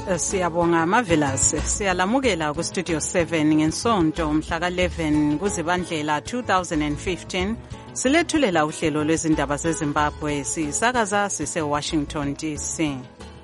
Siyabonga Marvelous. Siyalamukela ku Studio 7 ngensonto mhla ka11 kuZibandlela 2015. Silethulela uhlelo lwezindaba zeZimbabwe sisakaza sise Washington DC.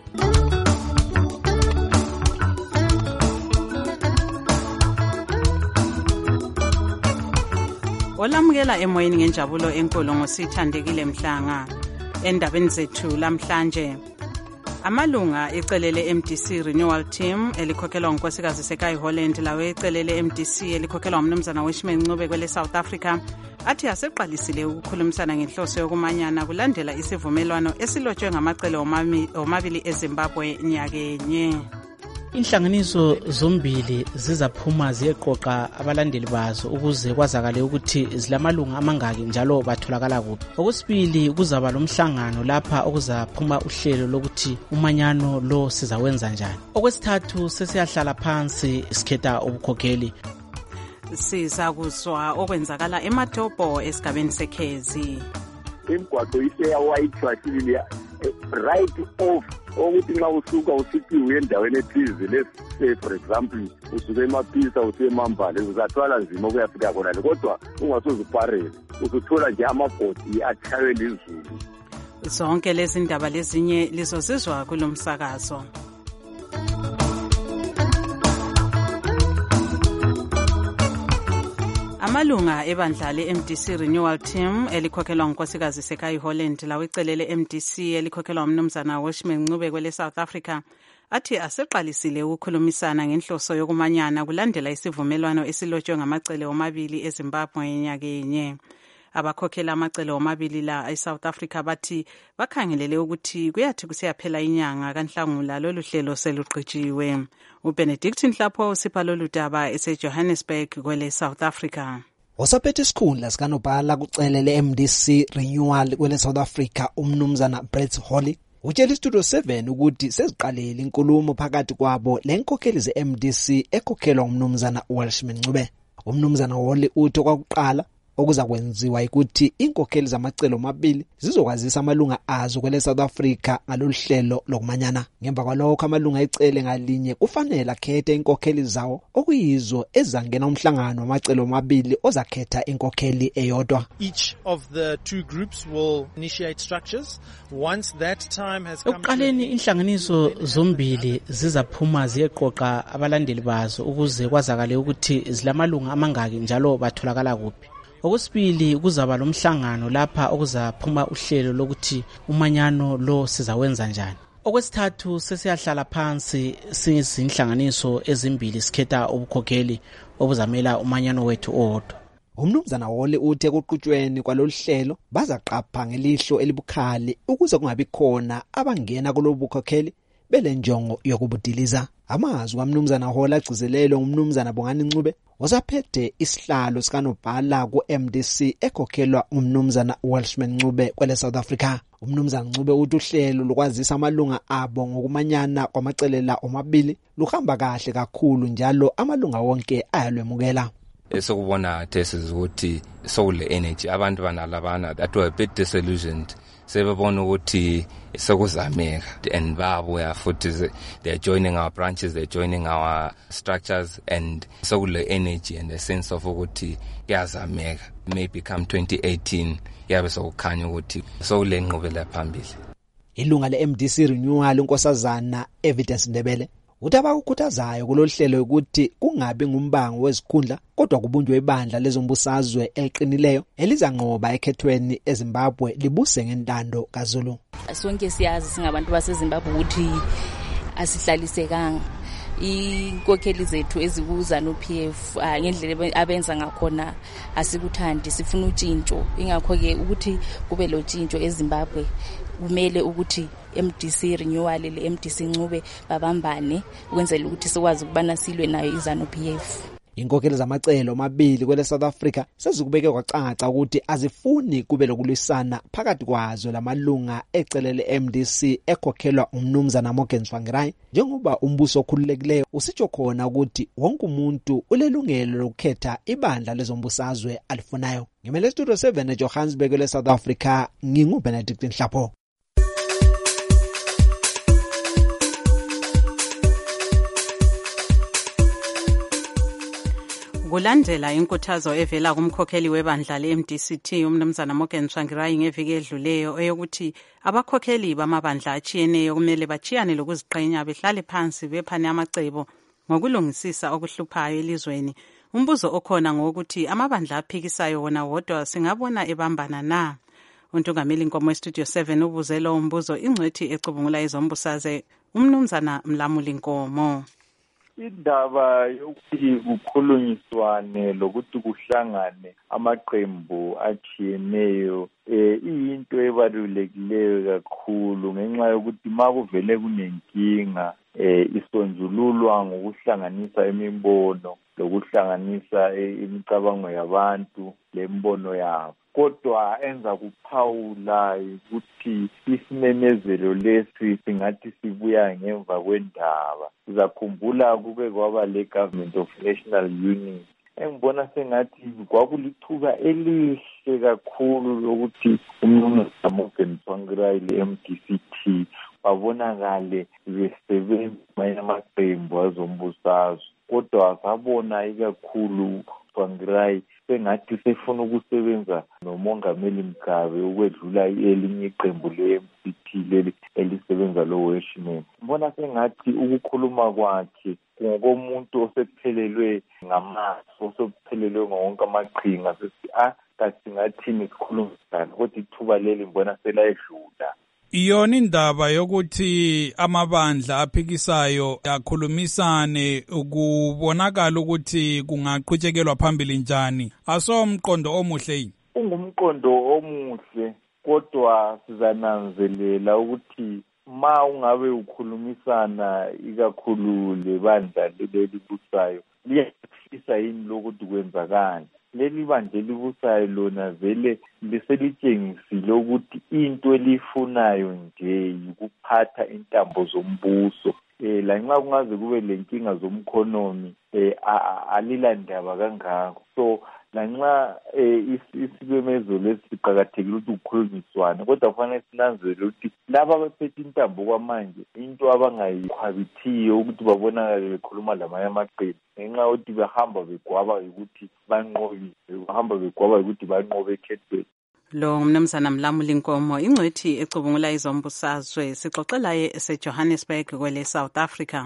Olamukela emoyeni ngenjabulo enkulu ngosithandekile Mhlanga. Endabeni zethu lamhlanje amalunga ecelele MDC Renewal Team elikhokhelwa ngunkosikazi Sekai Holland lawe ecelele MDC elikhokhelwa umnumzana Weshman Ncube kwele South Africa athi aseqalisile ukukhulumisana ngenhloso yokumanyana kulandela isivumelwano esilotshwe ngamacele omabili eZimbabwe nyakenye. Inhlanganiso zombili zizaphuma ziyeqoqa abalandeli bazo ukuze kwazakale ukuthi zilamalunga amangaki njalo batholakala kuphi. Okwesibili kuzaba lomhlangano lapha okuzaphuma uhlelo lokuthi umanyano lo sizawenza njani. Okwesithathu sesiyahlala phansi sikhetha ubukhokheli. Sizakuzwa okwenzakala eMatopo esigabeni seKhezi. Imgwaqo iseya white facility right off ukuthi nxa usuka usithi uye endaweni ethize let's say for example usuke eMapisa usiye eMambale uzathwala nzima ukuyafika khona kodwa ungasoze uparele usuthola nje amabhodi achawe lizulu. Zonke lezi ndaba lezinye lizozizwa kulomsakazo. Amalunga ebandla le-MDC Renewal Team elikhokhelwa ngunkosikazi Sekai Holland lawecelele MDC elikhokhelwa umnumzana Weshman Ncube kwele South Africa athi aseqalisile ukukhulumisana ngenhloso yokumanyana kulandela isivumelwano esilotshwe ngamacele omabili eZimbabwe nyakenye. Abakhokhela amacele omabili la eSouth Africa bathi bakhangelele ukuthi kuyathi kusiyaphela inyanga kaNhlangula lolu hlelo seluqhitshiwe. uBenedict Nhlapho usipha lolu daba eseJohannesburg kwele South Africa. Osaphethe isikhundla sikanobhala kucelele MDC Renewal kwele South Africa umnumzana Brett Holly utshela iStudio 7 ukuthi seziqalile inkulumo phakathi kwabo lenkokheli zeMDC ekhokhelwa umnumzana Weshman Ncube. Umnumzana Holly uthi kwakuqala okuzakwenziwa ukuthi inkokheli zamacelo omabili zizokwazisa amalunga azo kwele South Africa ngalolu hlelo lokumanyana. Ngemva kwalokho amalunga ecele ngalinye kufanele akhethe inkokheli zawo okuyizo ezangena umhlangano wamacelo omabili ozakhetha inkokheli eyodwa. Each of the two groups will initiate structures once that time has come. Oqaleni inhlanganiso zombili zizaphuma ziyeqoqa abalandeli bazo ukuze kwazakale ukuthi zilamalunga amangaki njalo batholakala kuphi. Okwesibili kuzaba lomhlangano lapha okuzaphuma uhlelo lokuthi umanyano lo sizawenza njani. Okwesithathu sesiyahlala phansi sizinhlanganiso ezimbili sikhetha ubukhokheli obuzamela umanyano wethu owodwa. Umnumzana Holly uthe kuqhutshweni kwalolu hlelo bazaqapha ngelihlo elibukhali ukuze kungabi khona abangena kulobu bukhokheli belenjongo yokubudiliza. Amazwi kaMnumzana Holly agcizelelwe ngumnumzana Bongani Ncube osaphethe isihlalo sikanobhala ku-MDC ekhokhelwa umnumzana Weshman Ncube kwele South Africa. Umnumzana Ncube uthi uhlelo lokwazisa amalunga abo ngokumanyana kwamacelela omabili luhamba kahle kakhulu njalo amalunga wonke ayalwemukela. Esokubona thesis ukuthi soul energy abantu banalabana that were a bit disillusioned sebebona ukuthi sokuzameka and babuya futhi they're joining our branches, they're joining our structures and soul energy and the sense of ukuthi yazameka maybe come 2018 yabe sokukhanya ukuthi soul enqubela phambili. Ilunga leMDC Renewal unkosazana Evidence Ndebele uthi abakukhuthazayo kulolu hlelo ukuthi kungabi ngumbango wezikhundla kodwa kubunjwe ibandla lezombusazwe eliqinileyo elizanqoba ekhethweni eZimbabwe libuse ngentando kaZulu. Sonke siyazi singabantu baseZimbabwe ukuthi asihlalisekanga inkokheli zethu ezikuza no PF ngendlela abenza ngakhona asikuthandi sifuna utshintsho ingakho ke ukuthi kube lo tshintsho eZimbabwe kumele ukuthi MDC Renewal le MDC Ncube babambane ukwenzela ukuthi sikwazi ukubana silwe nayo izanu PF. Inkokheli zamacelo omabili kwele South Africa sezikubeke kwacaca ukuthi azifuni kube lokulwisana phakathi kwazo lamalunga ecelele MDC ekhokhelwa umnumzana Morgan Tsvangirai njengoba umbuso okhululekileyo usitsho khona ukuthi wonke umuntu ulelungelo lokukhetha ibandla lezombusazwe alifunayo. Ngimele Studio 7 eJohannesburg le South Africa nginguBenedict Nhlapho. Kulandela inkuthazo evela kumkhokheli webandla le-MDCT umnumzana Morgan Tsvangirai ngeviki edluleyo eyokuthi abakhokheli bamabandla achiyeneyo kumele bachiyane lokuziqhenya behlale phansi bephane amacebo ngokulungisisa okuhluphayo elizweni. Umbuzo okhona ngokuthi amabandla aphikisayo wona wodwa singabona ebambana na? Untungameli Nkomo Studio 7 ubuze lo umbuzo ingcwethi ecubungula izombusazwe umnumzana Mlamuli Nkomo. Indaba yokuthi kukhulunyiswane lokuthi kuhlangane amaqembu achiyeneyo iyinto ebalulekileyo kakhulu ngenxa yokuthi makuvele kunenkinga isonjululwa ngokuhlanganisa imibono lokuhlanganisa imicabango yabantu lembono yabo. Kodwa enza kuphawula ukuthi isimemezelo lesi singathi sibuya ngemva kwendaba. Sizakhumbula kube kwaba le-Government of National Unity. Engibona sengathi kwakulithuba elihle kakhulu lokuthi umnumzana Morgan Tsvangirai le-MDCT babonakale besebenza amaqembu azombusazwe. Kodwa sabona ikakhulu Tsvangirai sengathi sefuna ukusebenza nomongameli Mgabe ukwedlula elinye iqembu le-MDC leli elisebenza lo-Weshman. Mbona sengathi ukukhuluma kwakhe ngokomuntu osephelelwe ngamazwi, osephelelwe ngawonke amaqhinga, kasingathini sikhulumisana, kodwa ithuba leli mbona selayedlula. Iyona indaba yokuthi amabandla aphikisayo akhulumisane ukubonakala ukuthi kungaqhutshekelwa phambili njani. Asomqondo omuhle yini? Ungumqondo omuhle, kodwa sizananzelela ukuthi ma ungabe ukhulumisana ikakhulu lebandla leli busayo liyafisa yini lokuthi kwenzakani. Leli bandla elibusayo lona vele liselitshengisile ukuthi into elifunayo nje ukuphatha intambo zombuso. Lanxa kungaze kube lenkinga zomkhonomi alilandaba kangako. So lanxa isimemezelo lesi siqakathekile ukuthi kukhulunyiswane, kodwa kufanele sinanzele ukuthi laba abaphethe intambo kwamanje into abangayikhwabithiyo ukuthi babonakale bekhuluma lamanye amaqembu ngenxa yokuthi bahamba begwaba ukuthi banqobile, bahamba begwaba ukuthi banqobe ekhethweni. Lo umnumzana Mlamuli Nkomo ingcwethi ecubungula izombusazwe sixoxela eseJohannesburg kwele South Africa.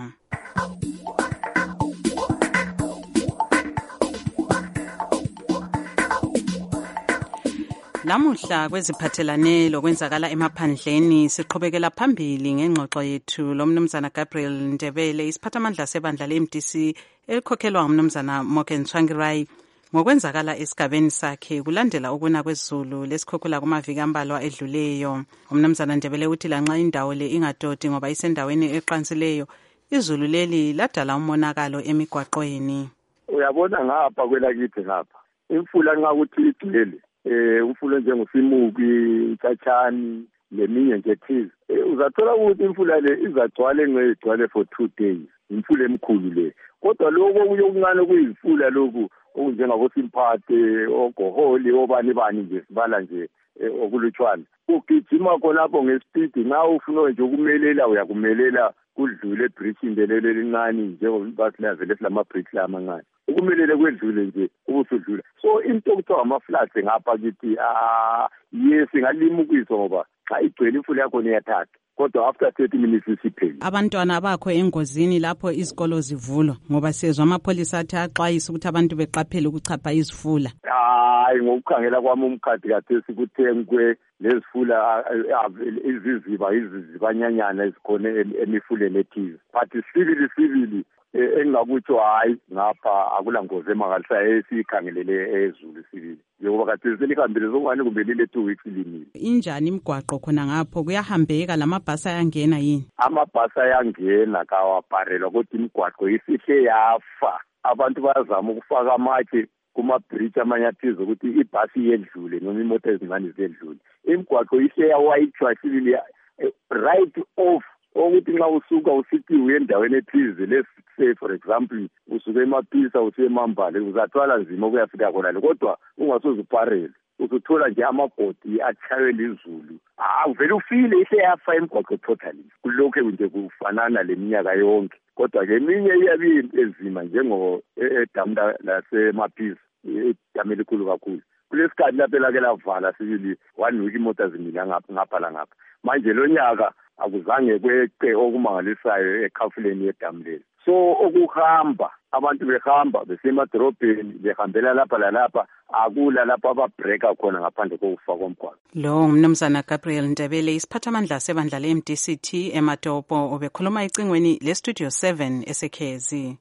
Lamuhla kweziphathelane lokwenzakala emaphandleni siqhubekela phambili ngengxoxo yethu lomnumzana Gabriel Ndebele isiphathamandla sebandla le-MDC elikhokhelwa ngumnumzana Morgan Tsvangirai ngokwenzakala esigabeni sakhe kulandela ukuna kwezulu lesikhukhula kumaviki ambalwa edluleyo. Umnumzana Ndebele uthi lanxa indawo le ingadodi ngoba isendaweni eqansileyo, izulu leli ladala umonakalo emigwaqweni. Uyabona ngapha kwelakithi ngapha imfula nxa kuthi igcwele umfula njengosimuki, Itshatshani leminye nje thize, uzathola ukuthi imfula le izagcwala ngegcwale for 2 days. Imfula emkhulu le. Kodwa lokho okuncane kuyimfula lokhu okunjengabo Simphathe, oGoholi, obani nje sibala nje okulutshwana. Ugijima khonapho ngespeed nxa ufuna nje ukumelela uyakumelela kudlule ebridge lelo elincane njengoba silavele silama bridge amancane. Ukumelele kwedlule nje ubusudlula. So into okuthiwa ama-floods ngapha kithi yes ingalimukiswa ngoba xa igcwele imfula yakho iyathatha. Kodwa after 30 minutes isipheli. Abantwana abakho engozini lapho izikolo zivulwa ngoba siyezwa amapholisa athi axwayisa ukuthi abantu beqaphele ukuchapha izifula. Hayi ngokukhangela kwami umkhathi kade sikuthengwe lezifula izizibanyanyana ezikhona emifuleni ethize. But sibili engakutsho hayi ngapha akulangozi emangalisayo esiyikhangelele ezulu sibili. Ngoba kade selihambile zongani kumbe lile 2 weeks limile. Injani imigwaqo khona ngapho kuyahambeka lamabhasi ayangena yini? Amabhasi ayangena kawabharelwa kodwa imigwaqo isihle yafa. Abantu bayazama ukufaka amatshe kuma-bridge amanyathizo ukuthi ibhasi yedlule noma imoto ezincane zedlule. Imigwaqo ihle yawayitshwa sibili right off ukuthi nxa usuka usithi uye endaweni ethize, let's say for example usuke eMapisa usiye eMambale uzathwala nzima ukuyafika khona le, kodwa ungasoze upharele usuthola nje amabhodi atshayela izulu. Uvele ufile ihle yafa imigwaqo totally. Kulokhu nje kufanana leminyaka yonke. kodwa-ke eminye iyabe enzima edamu lasemaphizi, idamu elikhulu kakhulu. Kulesikhathi lapho elake lavala sibili 1 week imoto zimile ngapha langapha. Manje lo nyaka akuzange kweqe okumangalisayo ekhafuleni yedamu leli. So okuhamba abantu behamba besemadrobheni behambela lapha lalapha, akula lapha ababreaka khona ngaphandle kokufa komgwaqo. Lo umnumzana Gabriel Ndebele, isiphathamandla sebandla le-MDCT eMatopo, obekhuluma icingweni le-Studio 7 esekhezi.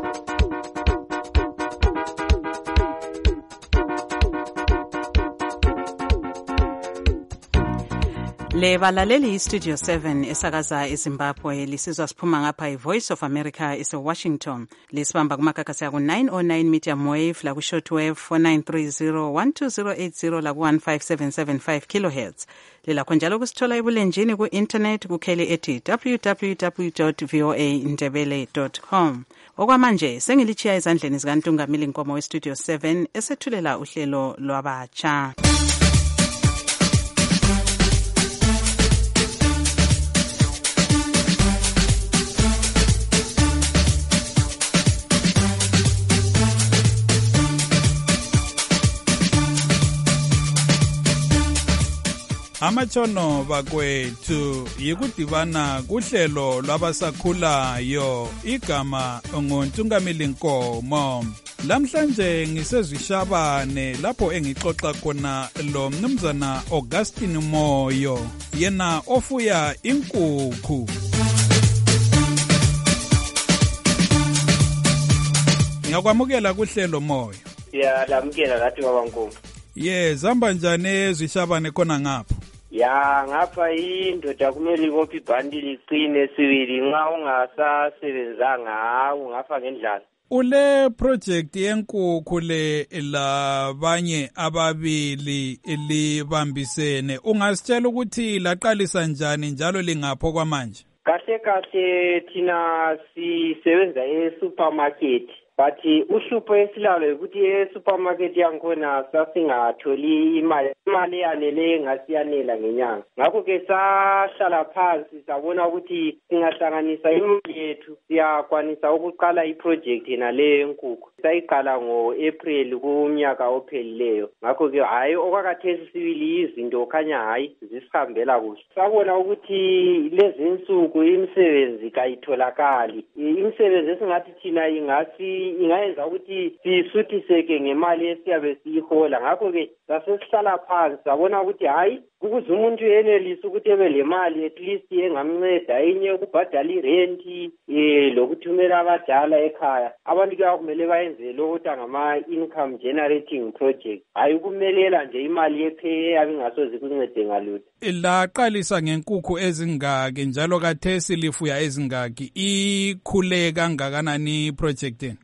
Le balaleli iStudio 7 esakaza eZimbabwe lisizwa siphuma ngapha iVoice of America eseWashington. Lisibamba kumakakasi aku 909 medium wave la ku shortwave 4930 12080 la ku 15775 kilohertz. Lilakho njalo kusithola ebulenjini ku internet kukheli ethi www.voandebele.com. Okwamanje sengilichiya ezandleni zikaNtungamili Nkomo weStudio 7 esethulela uhlelo lwabatsha. Amatshono bakwethu yikudibana kuhlelo lwabasakhulayo, igama nguNtungamili Nkomo. Lamhlanje ngisezwishabane lapho engixoxa khona lo mnumzana Augustine Moyo, yena ofuya inkukhu. Ngiyakwamukela kuhlelo Moyo. Ya lamukela lathi baba Nkomo. Zihamba njani ezwishabane khona ngapha? Ya ngapha indoda kumele ibophe ibhandi liqine sibili, nxa ungasasebenzanga hawu ngapha ngendlala. Ule project yenkukhu le labanye ababili libambisene, ungasitshela ukuthi laqalisa njani njalo lingapho kwamanje? Kahle thina sisebenza e-supermarket. But uhlupho esilalo ukuthi e-supermarket yankhona sasingatholi imali yanele ngasiyanela ngenyanga. Ngakho-ke sahlala phansi sabona ukuthi singahlanganisa imali yethu siyakwanisa ukuqala iproject nale nkukhu. Sayiqala ngo-April kunyaka ophelileyo. Ngakho-ke hayi okwakhathesi sibili izinto khanya hayi zisihambela kuhle. Sabona ukuthi lezi nsuku imisebenzi kayitholakali. Imisebenzi esingathi thina ingayenza ukuthi sisuthiseke ngemali esiyabe siyihola. Ngakho-ke sasesihlala phansi sabona ukuthi hayi ukuze umuntu yenelise ukuthi ebe le mali at least engamnceda enye ukubhadala irenti lokuthumela abadala ekhaya. Abantu kuyakumele bayenze lokuthi ngama-income generating project, hayi ukumelela nje imali yepheye abingasoze kuncede ngalutho. Laqalisa ngenkukhu ezingaki njalo kathesi lifuya ezingaki? Ikhule kangakanani iproject yenu?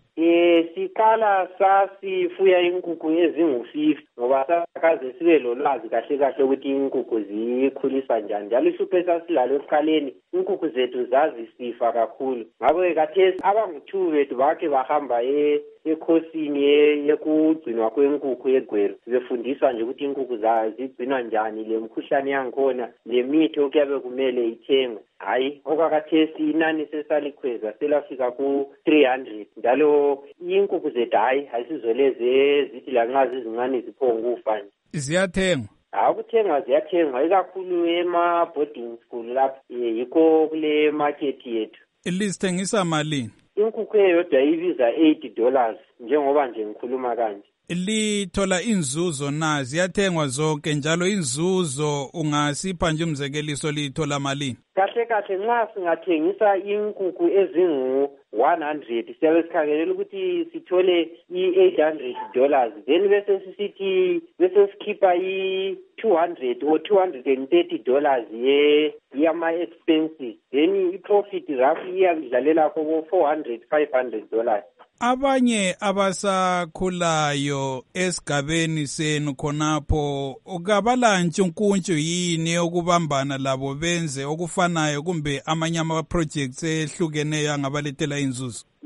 Siqala sasifuya inkukhu ezingu-50 ngoba sakaze sibe lolwazi kahle ukuthi inkukhu zikhulisa njani. Njalo ihlupho esasilalo ekuqaleni inkukhu zethu zazisifa kakhulu. Ngakho-ke kathesi abangu-2 bethu bakhe bahamba ekhosini yekugcinwa kwenkukhu eGweru. Befundiswa nje ukuthi inkukhu zigcinwa njani, le mkhuhlane yankhona, le mithi okuyabe kumele ithengwe. Hayi okwakhathesi inani sesalikhweza selafika ku-300. Njalo inkukhu zethu hayi ayisizoleze zithi lanxa zizincane ziphonga ukufa nje. Ziyathengwa? Ukuthenga ziyathengwa ikakhulu ema-boarding school lapho, yikho kule market yethu. Lizithengisa malini? Inkukhu eyodwa ibiza $80 njengoba nje ngikhuluma kanje. Lithola inzuzo na? Ziyathengwa zonke njalo inzuzo ungasipha nje umzekeliso lithola malini? Kahle nxa singathengisa inkukhu ezingu-100 siyabe sikhangelela ukuthi sithole $800, then bese sikhipha i-200 or $230 yama-expenses, then i-profit roughly iyakudlalela $400-500. Abanye abasakhulayo esigabeni senu khonapho ukabala ntshukuntshu yini yokubambana labo benze okufanayo kumbe amanye ama-projects ehlukeneyo angabalethela inzuzo?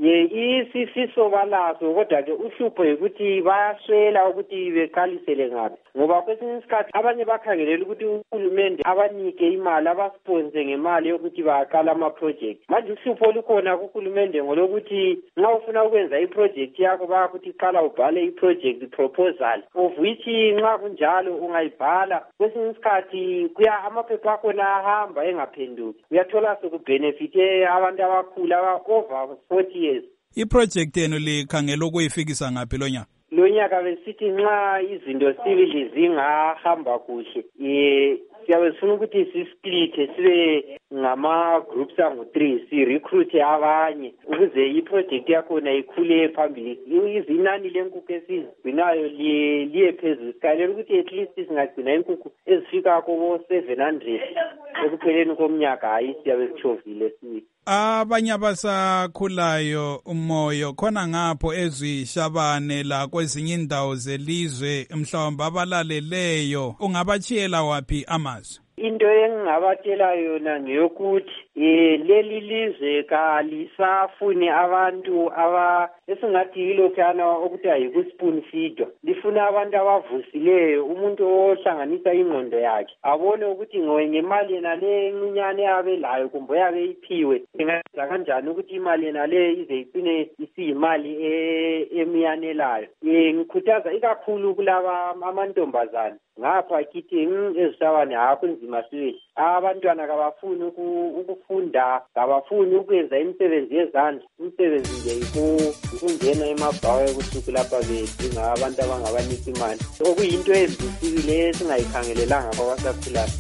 Isifiso balaso kodwa ke uhlupho ukuthi bayaswela ukuthi beqalisele ngaphi ngoba kwesinye isikhathi abanye bakhangelela ukuthi uhulumende abanike imali abasponse ngemali yokuthi baqala ama-project. Manje uhlupho olukhona kuhulumende ngolokuthi nxa ufuna ukwenza i-project yakho bayakuthi qala ubhale i-project proposal of which nxa kunjalo ungayibhala kwesinye isikhathi amaphepha akhona ahamba engaphenduki. Uyathola sokubhenefite abantu abakhulu over 40 years. Iproject yenu likhangela ukuyifikisa ngaphi lo nyaka? Lo nyaka besithi nxa izinto sibili zingahamba kuhle siyabe sifuna ukuthi sisplithe sibe ngama-groups angu-3 si-recruit abanye ukuze i-project yakhona ikhule phambili. Izinani lenkukhu esizigcinayo liye phezulu. Sikhalela ukuthi at least singagcina inkukhu ezifika kobo-700 ekupheleni komnyaka. Hayi siyabe sichovile siye. Abanye abasakhulayo umoyo khona ngapho ezwishabane la kwezinye indawo zelizwe mhlawumbe abalaleleyo ungabachiyela waphi amazwi? Into engingabatshela yona ngeyokuthi leli lizwe kalisafuni abantu esingathi yilokhana okuthiwa yikuspoon feedwa. Lifuna abantu abavusileyo, umuntu ohlanganisa ingqondo yakhe abone ukuthi ngemali yena le encinyane abelayo kumbe yabe iphiwe ingenza kanjani ukuthi imali yena le ize icine isiyimali emiyanelayo. Ngikhuthaza ikakhulu kulaba amantombazane ngapha kithi ezishabane kunzima siwe. Abantwana kabafuni ukufunda, kabafuni ukwenza imisebenzi yezandla. Imisebenzi nje ukungena emabhawa kusuku lapha bedinga abantu abangabanika imali. Okuyinto embisikile esingayikhangelelanga kwabasakhulayo.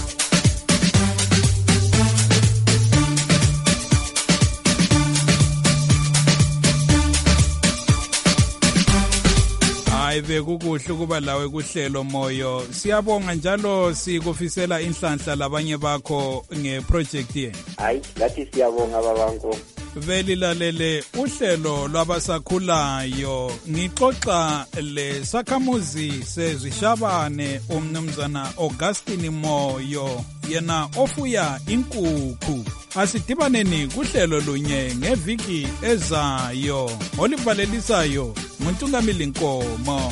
Bekukuhle ukuba lawe kuhlelo moyo. Siyabonga njalo sikufisela inhlanhla labanye bakho ngeproject yenu. Hayi lathi siyabonga babanko. Velilalele uhlelo lwabasakhulayo ngixoxa lesakhamuzi sezwishabane umnumzana Augustine Moyo yena ofuya inkukhu. Asidibaneni kuhlelo lunye ngeviki ezayo. Olivalelisayo uNtungamili Nkomo.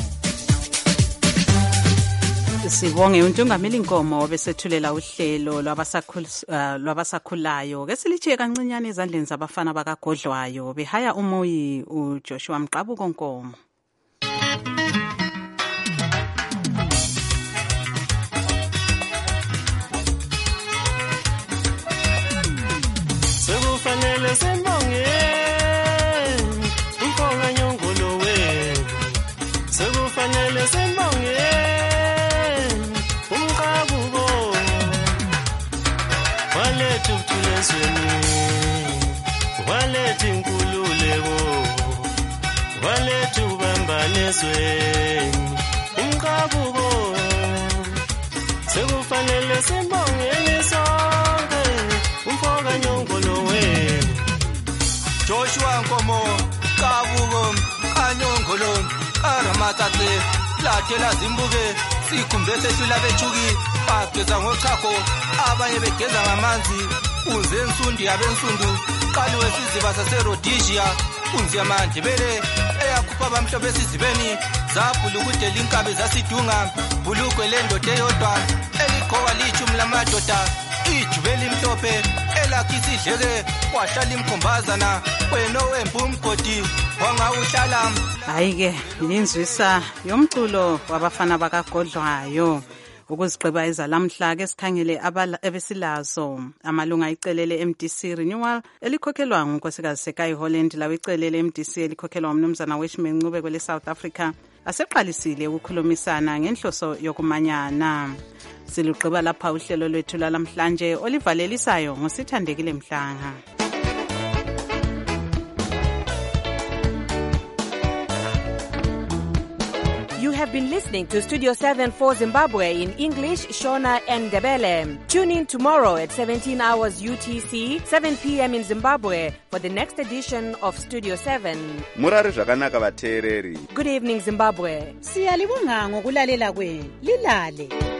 Sibonge uNtungamili Nkomo besethulela uhlelo lwabasakhulayo. Ke silichiye kancinyane ezandleni zabafana bakagodlwayo behaya umoyi uJoshua Mqabuko Nkomo. Sekufanele sembonge umfonga nyongolo we. Sekufanele sembonge umqabuko walethu kuthulezweni walethu inkululeko walethu bambanesweni umqabuko sekufanele sembongeni sonke umfonga nyongolo we. Joshua Nkomo Kabuko Kanyongolo Aramatate Latela Zimbuke sikhumbe sehlula bethuki bageza ngochago abanye begeza ngamanzi uze ensundi yabensundu qali wesiziba saseRhodesia unzi yamandebele eyakhupha abamhlophe esizibeni zabhula ukudela inkabe zasidunga bulukwe lendoda eyodwa eligqoka lichumi lamadoda ijubeli mhlophe elakhithi idleke wahlala imkhombazana wena owembu umgodi wangawuhlala. Hayi ke inzwisa yomculo wabafana bakagodlwayo ukuzigqiba ezalamhla ke sikhangele ebesilazo amalunga icelele MDC renewal elikhokhelwa ngunkosikazi Sekai Holland lawicelele MDC elikhokhelwa umnumzana Weshman Ncube kwele South Africa aseqalisile ukukhulumisana ngenhloso yokumanyana. Siluqhiba lapha uhlelo lwethu lalamhlanje olivalelisayo ngosithandekile Mhlanga. You have been listening to Studio 7 for Zimbabwe in English, Shona and Ndebele. Tune in tomorrow at 17 hours UTC, 7 p.m. in Zimbabwe for the next edition of Studio 7. Murari zvakanaka vateereri. Good evening, Zimbabwe. Siyalibonga ngokulalela kwenu. Lilale.